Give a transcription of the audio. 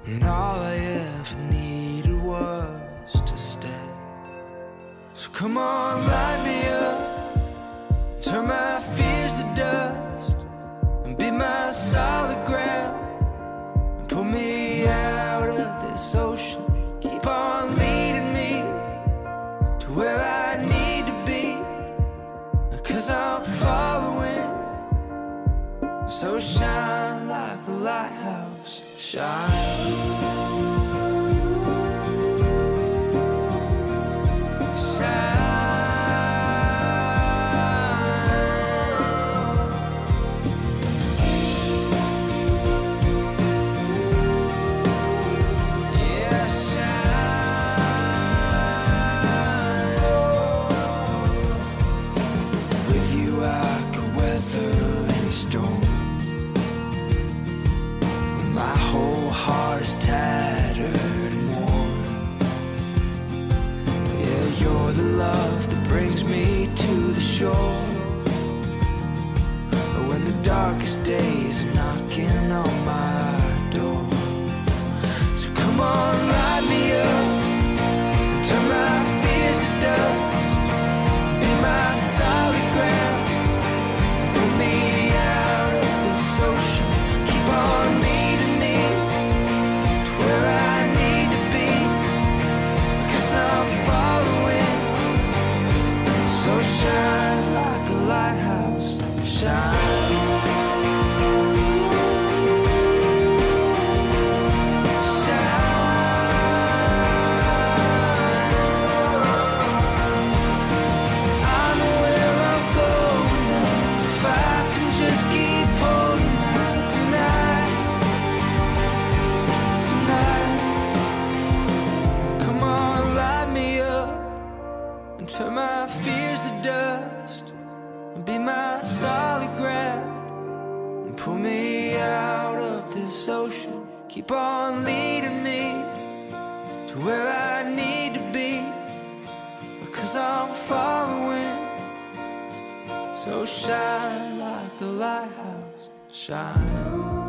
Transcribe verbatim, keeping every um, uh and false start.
and all I ever needed was to stay. So come on, light me up, turn my fears to dust, and be my solid ground, and pull me out of this ocean. Keep on leading me to where I need to be, 'cause I'm following. So shine like a lighthouse, shine. Love that brings me to the shore, but when the darkest days are knocking on my door. So come on, light me up, turn my fears to dust, be my solid ground, pull me out of this ocean. Keep on leading me to where I need to be, 'cause I'm following. So shine like a lighthouse, shine. Turn my fears to dust, and be my solid ground, and pull me out of this ocean. Keep on leading me to where I need to be, because I'm following. So shine like a lighthouse, shine.